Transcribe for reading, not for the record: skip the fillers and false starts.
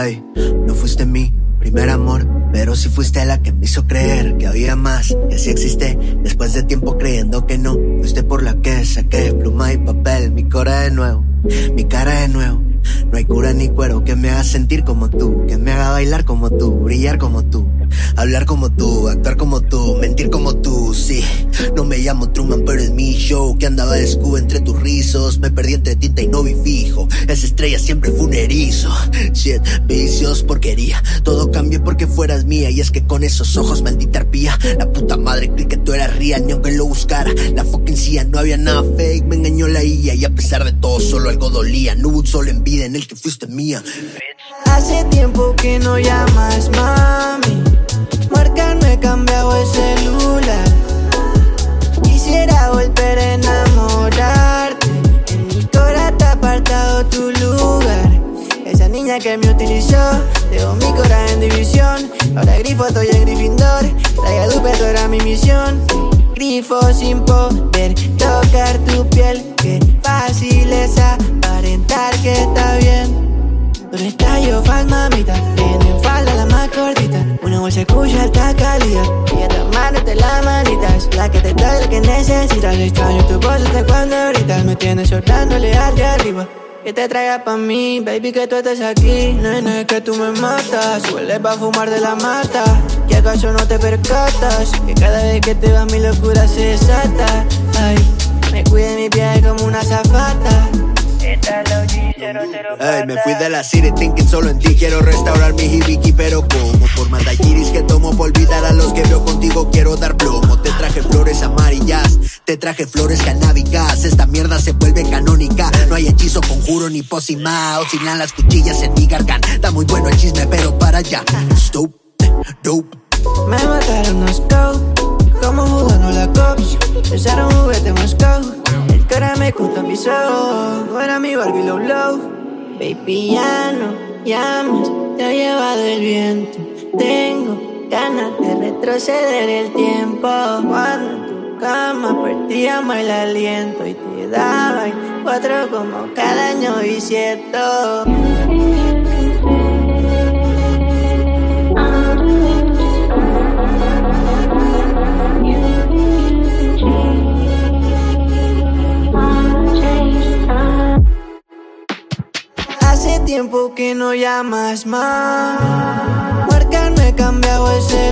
Ay, no fuiste mi primer amor, pero sí fuiste la que me hizo creer que había más, que sí existe. Después de tiempo creyendo que no, fuiste por la que saqué pluma y papel, mi cara de nuevo, mi cara de nuevo. No hay cura ni cuero que me haga sentir como tú, que me haga bailar como tú, brillar como tú, hablar como tú, actuar como tú, mentir como tú, sí. No me llamo Truman, pero es mi show, que andaba de escudo entre tus rizos. Me perdí entre tinta y no vi fijo, esa estrella siempre fue un erizo. Shit, vicios, porquería, todo cambió porque fueras mía. Y es que con esos ojos, maldita arpía, la puta madre creí que tú eras real, ni aunque lo buscara. La fucking CIA, no había nada fake, me engañó la IA. Y a pesar de todo, solo algo dolía, no hubo un solo en vida en el que fuiste mía. Hace tiempo que no llamas, mami. Marcarme, he cambiado el celular. Quisiera volver a enamorarte. En mi corazón te ha apartado tu lugar. Esa niña que me utilizó, dejó mi corazón en división. Ahora grifo, estoy en Gryffindor. La Guadalupe, tú era mi misión. Grifo sin poder tocar tu piel. Qué fácil es aparentar que está bien. ¿Dónde está yo, fan, mamita? En falda la más cortita. Una bolsa cuya alta calidad. Y esta mano te la manitas. La que te da lo que necesitas. Extraño tu voz hasta cuando ahorita me tienes soltándole al de arriba. Que te traiga pa' mí, baby, que tú estés aquí. Nene, que tú me matas. Huele pa' fumar de la mata. ¿Que acaso no te percatas? Que cada vez que te vas mi locura se desata. Ay, me cuide mi piel como una azafata. Ay, me fui de la city thinking solo en ti. Quiero restaurar mi hibiki, pero como por mandagiris que tomo, por olvidar a los que veo contigo, quiero dar plomo. Te traje flores amarillas, te traje flores canábicas. Esta mierda se vuelve canónica. No hay hechizo, conjuro ni pócima. Oscilan las cuchillas en mi garganta. Está muy bueno el chisme, pero para allá. Stop, dope. Me mataron los scope, como jugando la cops. Usaron juguete Moscow. El cara me oculta mis ojos. No era mi Barbie low low. Baby, ya no llamas, te ha llevado el viento. Tengo ganas de retroceder el tiempo. Cuando en tu cama perdíamos el aliento y te daba en 4 como cada año bisiesto. Hace tiempo que no llamas más. Marcarme, he cambiado el celular.